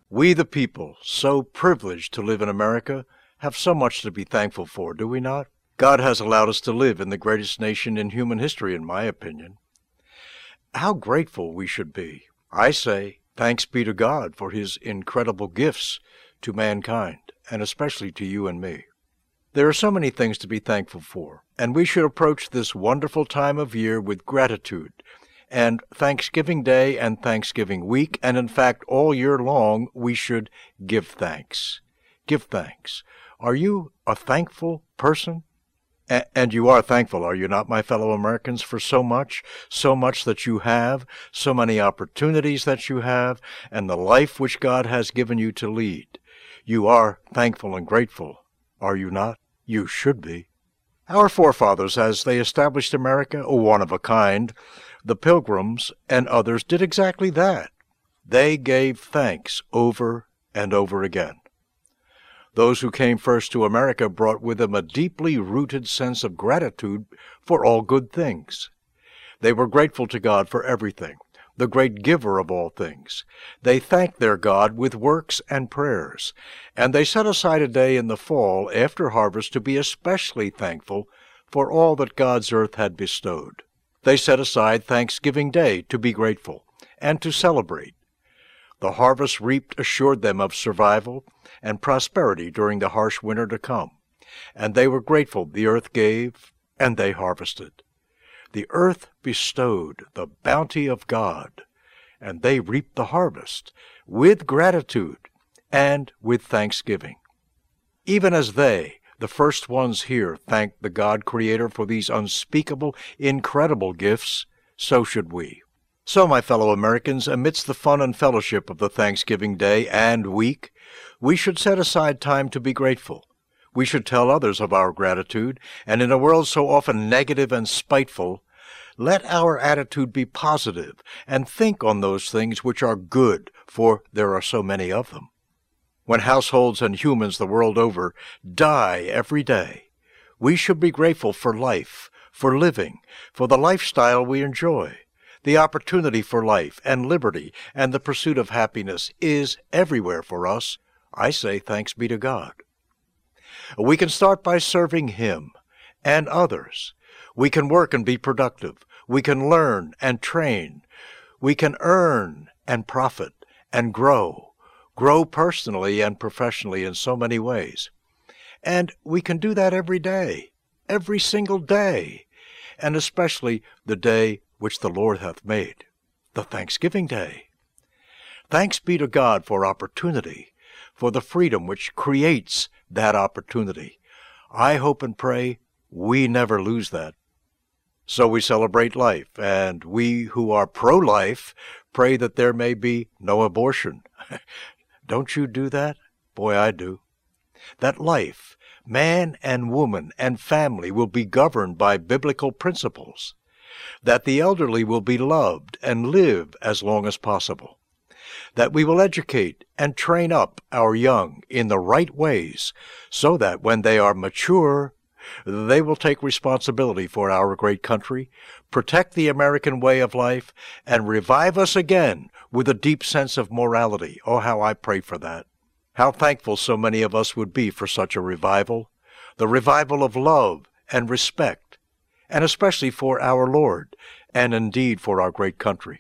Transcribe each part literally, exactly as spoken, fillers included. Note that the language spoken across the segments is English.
We, the people, so privileged to live in America, have so much to be thankful for, do we not? God has allowed us to live in the greatest nation in human history, in my opinion. How grateful we should be. I say, thanks be to God for his incredible gifts to mankind, and especially to you and me. There are so many things to be thankful for, and we should approach this wonderful time of year with gratitude. And Thanksgiving Day and Thanksgiving week, and in fact all year long, we should give thanks. Give thanks. Are you a thankful person? A- and you are thankful, are you not, my fellow Americans, for so much, so much that you have, so many opportunities that you have, and the life which God has given you to lead? You are thankful and grateful, are you not? You should be. Our forefathers, as they established America, one of a kind, the Pilgrims and others, did exactly that. They gave thanks over and over again. Those who came first to America brought with them a deeply rooted sense of gratitude for all good things. They were grateful to God for everything, the great giver of all things. They thanked their God with works and prayers, and they set aside a day in the fall after harvest to be especially thankful for all that God's earth had bestowed. They set aside Thanksgiving Day to be grateful and to celebrate. The harvest reaped assured them of survival and prosperity during the harsh winter to come, and they were grateful the earth gave and they harvested. The earth bestowed the bounty of God, and they reaped the harvest with gratitude and with thanksgiving. Even as they, the first ones here, thanked the God Creator for these unspeakable, incredible gifts, so should we. So, my fellow Americans, amidst the fun and fellowship of the Thanksgiving Day and week, we should set aside time to be grateful. We should tell others of our gratitude, and in a world so often negative and spiteful, let our attitude be positive and think on those things which are good, for there are so many of them. When households and humans the world over die every day, we should be grateful for life, for living, for the lifestyle we enjoy. The opportunity for life and liberty and the pursuit of happiness is everywhere for us. I say thanks be to God. We can start by serving Him and others. We can work and be productive. We can learn and train. We can earn and profit and grow. Grow personally and professionally in so many ways. And we can do that every day, every single day, and especially the day which the Lord hath made, the Thanksgiving Day. Thanks be to God for opportunity, for the freedom which creates that opportunity. I hope and pray we never lose that. So we celebrate life, and we who are pro-life pray that there may be no abortion. Don't you do that? Boy, I do. That life, man and woman and family, will be governed by biblical principles. That the elderly will be loved and live as long as possible. That we will educate and train up our young in the right ways, so that when they are mature, they will take responsibility for our great country, protect the American way of life, and revive us again with a deep sense of morality. Oh, how I pray for that. How thankful so many of us would be for such a revival, the revival of love and respect, and especially for our Lord, and indeed for our great country.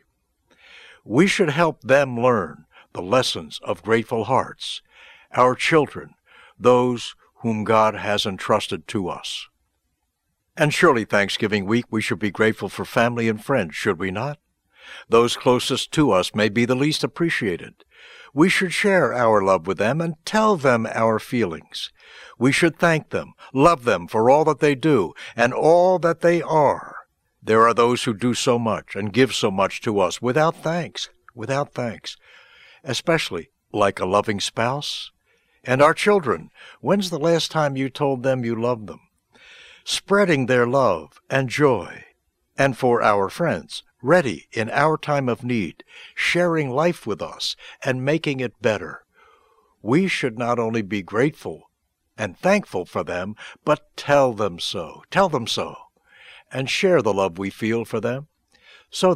We should help them learn the lessons of grateful hearts, our children, those whom God has entrusted to us. And surely Thanksgiving week we should be grateful for family and friends, should we not? Those closest to us may be the least appreciated. We should share our love with them and tell them our feelings. We should thank them, love them for all that they do and all that they are. There are those who do so much and give so much to us without thanks, without thanks, especially like a loving spouse. And our children, when's the last time you told them you loved them? Spreading their love and joy. And for our friends, ready in our time of need, sharing life with us and making it better. We should not only be grateful and thankful for them, but tell them so, tell them so, and share the love we feel for them, so that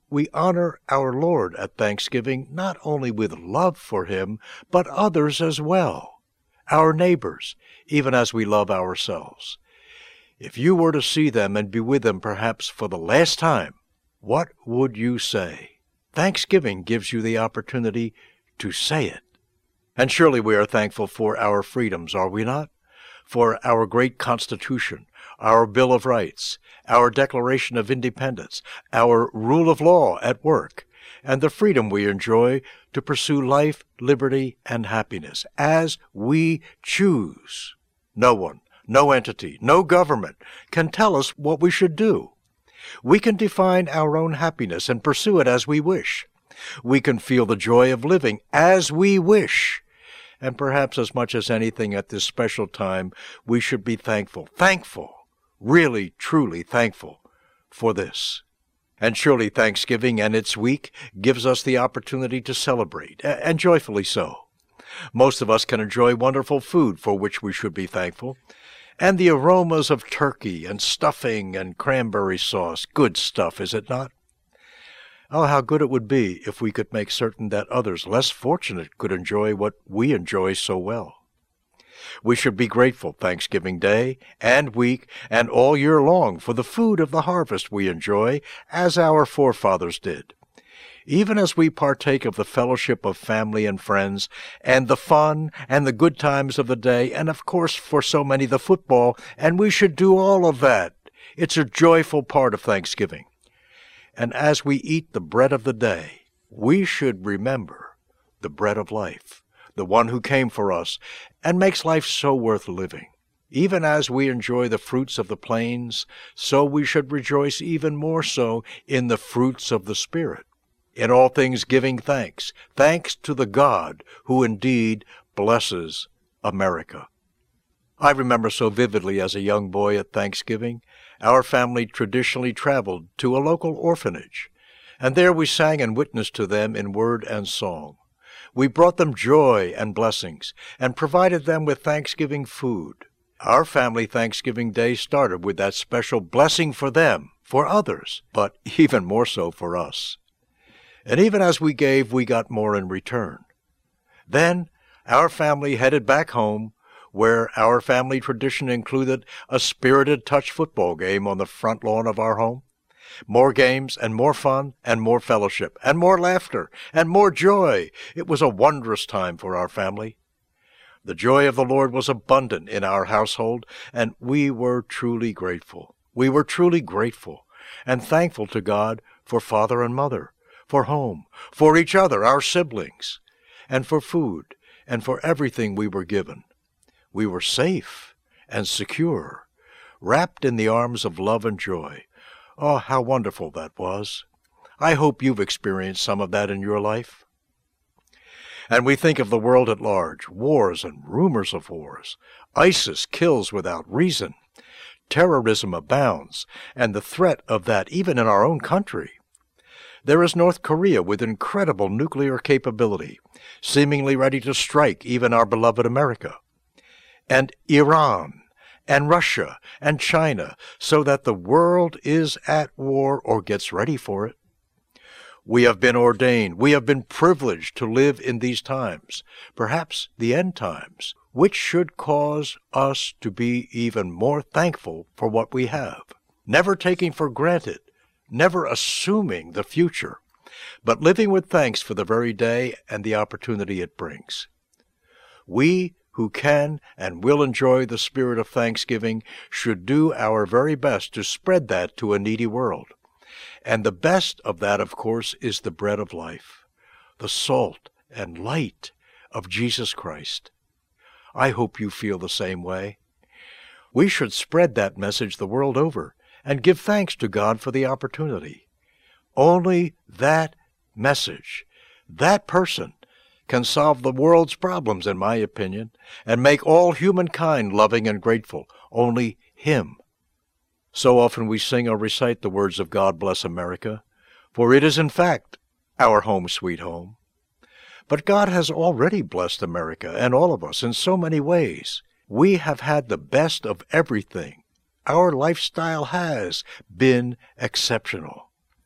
We honor our Lord at Thanksgiving not only with love for Him, but others as well, our neighbors, even as we love ourselves. If you were to see them and be with them perhaps for the last time, what would you say? Thanksgiving gives you the opportunity to say it. And surely we are thankful for our freedoms, are we not? For our great Constitution, our Bill of Rights, our Declaration of Independence, our rule of law at work, and the freedom we enjoy to pursue life, liberty, and happiness as we choose. No one, no entity, no government can tell us what we should do. We can define our own happiness and pursue it as we wish. We can feel the joy of living as we wish. And perhaps as much as anything at this special time, we should be thankful, thankful, really, truly thankful for this. And surely Thanksgiving and its week gives us the opportunity to celebrate, and joyfully so. Most of us can enjoy wonderful food for which we should be thankful, and the aromas of turkey and stuffing and cranberry sauce, good stuff, is it not? Oh, how good it would be if we could make certain that others less fortunate could enjoy what we enjoy so well. We should be grateful Thanksgiving Day and week and all year long for the food of the harvest we enjoy, as our forefathers did. Even as we partake of the fellowship of family and friends, and the fun and the good times of the day, and of course for so many the football, and we should do all of that. It's a joyful part of Thanksgiving. And as we eat the bread of the day, we should remember the bread of life, the one who came for us and makes life so worth living. Even as we enjoy the fruits of the plains, so we should rejoice even more so in the fruits of the Spirit. In all things giving thanks, thanks to the God who indeed blesses America. I remember so vividly as a young boy at Thanksgiving, our family traditionally traveled to a local orphanage, and there we sang and witnessed to them in word and song. We brought them joy and blessings, and provided them with Thanksgiving food. Our family Thanksgiving Day started with that special blessing for them, for others, but even more so for us. And even as we gave, we got more in return. Then our family headed back home, where our family tradition included a spirited touch football game on the front lawn of our home. More games and more fun and more fellowship and more laughter and more joy. It was a wondrous time for our family. The joy of the Lord was abundant in our household, and we were truly grateful. We were truly grateful and thankful to God for father and mother, for home, for each other, our siblings, and for food, and for everything we were given. We were safe and secure, wrapped in the arms of love and joy. Oh, how wonderful that was. I hope you've experienced some of that in your life. And we think of the world at large, wars and rumors of wars. ISIS kills without reason. Terrorism abounds, and the threat of that even in our own country. There is North Korea with incredible nuclear capability, seemingly ready to strike even our beloved America. And Iran, and Russia, and China, so that the world is at war or gets ready for it. We have been ordained, we have been privileged to live in these times, perhaps the end times, which should cause us to be even more thankful for what we have, never taking for granted, never assuming the future, but living with thanks for the very day and the opportunity it brings. We who can and will enjoy the spirit of thanksgiving should do our very best to spread that to a needy world. And the best of that, of course, is the bread of life, the salt and light of Jesus Christ. I hope you feel the same way. We should spread that message the world over and give thanks to God for the opportunity. Only that message, that person, can solve the world's problems, in my opinion, and make all humankind loving and grateful. Only Him. So often we sing or recite the words of God Bless America, for it is in fact our home sweet home. But God has already blessed America and all of us in so many ways. We have had the best of everything. Our lifestyle has been exceptional.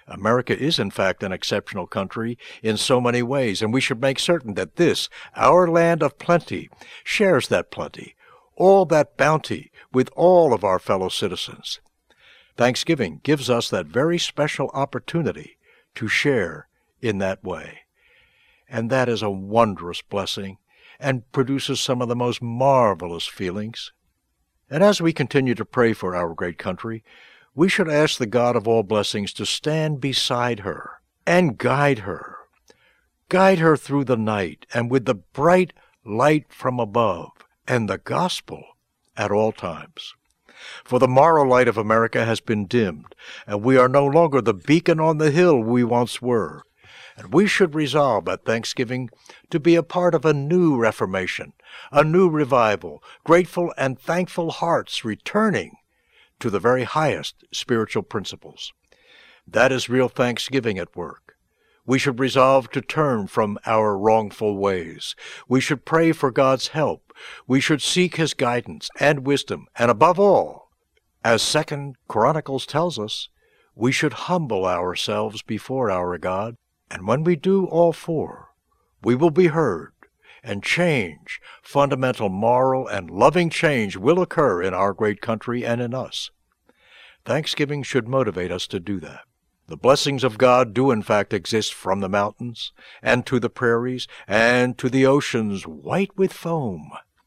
America is, in fact, an exceptional country in so many ways, and we should make certain that this, our land of plenty, shares that plenty, all that bounty, with all of our fellow citizens. Thanksgiving gives us that very special opportunity to share in that way. And that is a wondrous blessing and produces some of the most marvelous feelings. And as we continue to pray for our great country, we should ask the God of all blessings to stand beside her and guide her. Guide her through the night and with the bright light from above and the gospel at all times. For the moral light of America has been dimmed, and we are no longer the beacon on the hill we once were. And we should resolve at Thanksgiving to be a part of a new reformation, a new revival, grateful and thankful hearts returning to the very highest spiritual principles. That is real thanksgiving at work. We should resolve to turn from our wrongful ways. We should pray for God's help. We should seek his guidance and wisdom. And above all, as Second Chronicles tells us, we should humble ourselves before our God. And when we do all four, we will be heard, and change, fundamental moral and loving change, will occur in our great country and in us. Thanksgiving should motivate us to do that. The blessings of God do in fact exist from the mountains, and to the prairies, and to the oceans white with foam.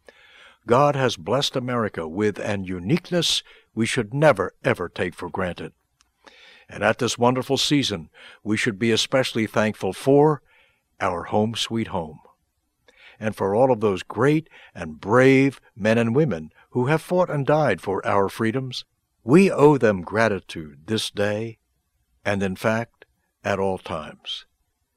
God has blessed America with an uniqueness we should never, ever take for granted. And at this wonderful season, we should be especially thankful for our home sweet home, and for all of those great and brave men and women who have fought and died for our freedoms. We owe them gratitude this day, and in fact, at all times.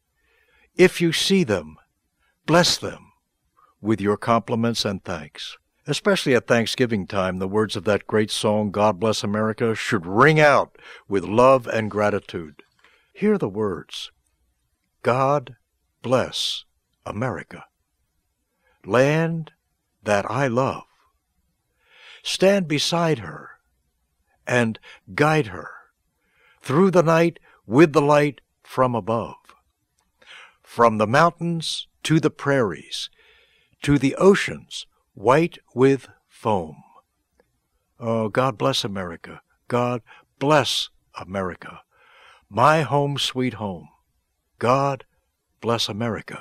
If you see them, bless them with your compliments and thanks. Especially at Thanksgiving time, the words of that great song, God Bless America, should ring out with love and gratitude. Hear the words, God bless America, land that I love. Stand beside her and guide her through the night with the light from above. From the mountains to the prairies, to the oceans, white with foam. Oh, God bless America. God bless America. My home, sweet home. God bless America.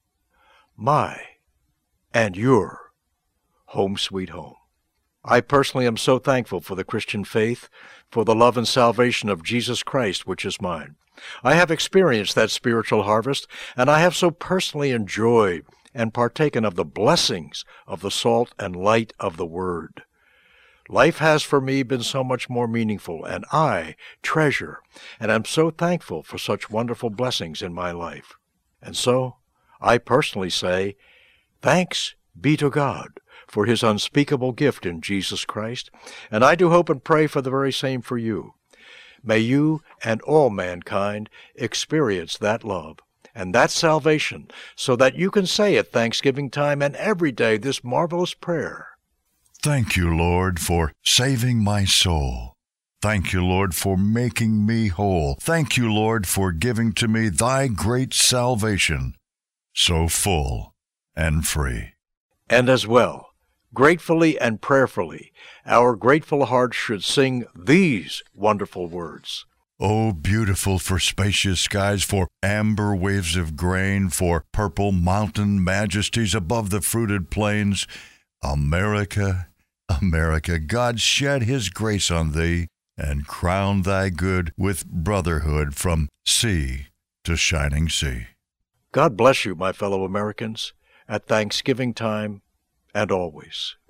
My and your home, sweet home. I personally am so thankful for the Christian faith, for the love and salvation of Jesus Christ, which is mine. I have experienced that spiritual harvest, and I have so personally enjoyed and partaken of the blessings of the salt and light of the Word. Life has for me been so much more meaningful, and I treasure and am so thankful for such wonderful blessings in my life. And so, I personally say, thanks be to God for his unspeakable gift in Jesus Christ, and I do hope and pray for the very same for you. May you and all mankind experience that love and that salvation, so that you can say at Thanksgiving time and every day this marvelous prayer. Thank you, Lord, for saving my soul. Thank you, Lord, for making me whole. Thank you, Lord, for giving to me thy great salvation, so full and free. And as well, gratefully and prayerfully, our grateful hearts should sing these wonderful words. Oh, beautiful for spacious skies, for amber waves of grain, for purple mountain majesties above the fruited plains. America, America, God shed his grace on thee, and crown thy good with brotherhood from sea to shining sea. God bless you, my fellow Americans, at Thanksgiving time and always.